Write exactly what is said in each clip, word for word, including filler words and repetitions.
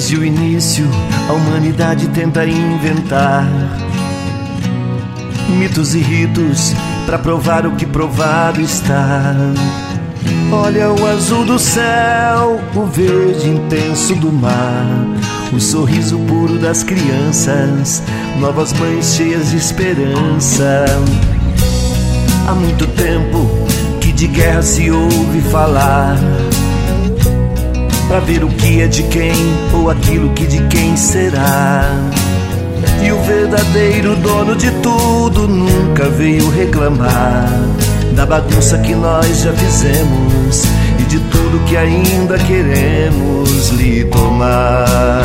Desde o início, a humanidade tenta inventar mitos e ritos pra provar o que provado está. Olha o azul do céu, o verde intenso do mar, o sorriso puro das crianças, novas mães cheias de esperança. Há muito tempo que de guerra se ouve falar, pra ver o que é de quem ou aquilo que de quem será. E o verdadeiro dono de tudo nunca veio reclamar da bagunça que nós já fizemos e de tudo que ainda queremos lhe tomar.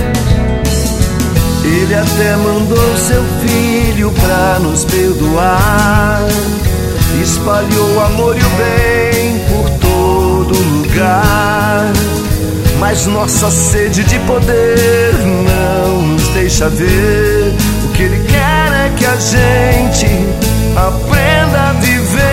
Ele até mandou seu filho pra nos perdoar, espalhou o amor e o bem por todo lugar. Mas nossa sede de poder não nos deixa ver. O que ele quer é que a gente aprenda a viver.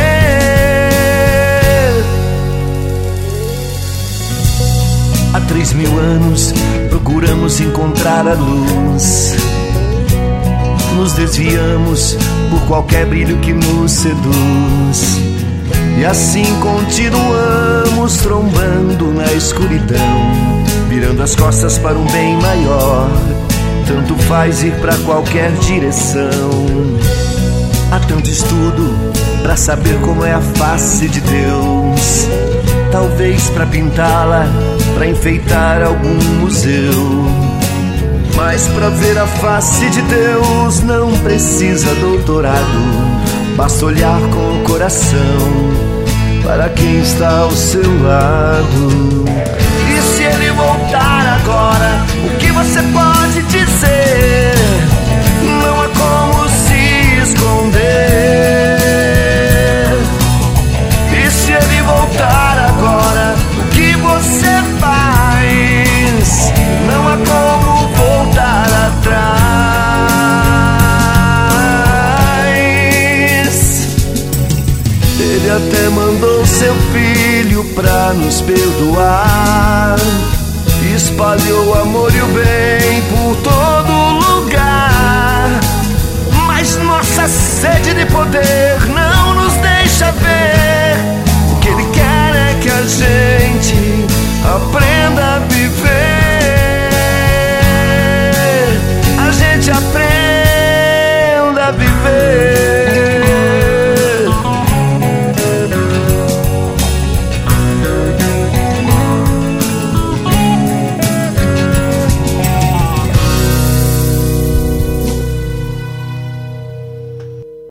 Há três mil anos procuramos encontrar a luz, nos desviamos por qualquer brilho que nos seduz, e assim continuamos trombando na escuridão, virando as costas para um bem maior. Tanto faz ir pra qualquer direção. Há tanto estudo pra saber como é a face de Deus, talvez pra pintá-la, pra enfeitar algum museu. Mas pra ver a face de Deus não precisa doutorado, basta olhar com o coração para quem está ao seu lado. E se ele voltar agora, o que você pode dizer? Não há como se esconder. E se ele voltar agora, o que você faz? Não há como voltar atrás. Ele até mandou seu filho pra nos perdoar, espalhou o amor e o bem por todo lugar. Mas nossa sede de poder não nos deixa ver. O que ele quer é que a gente aprenda a viver. A gente aprenda a viver.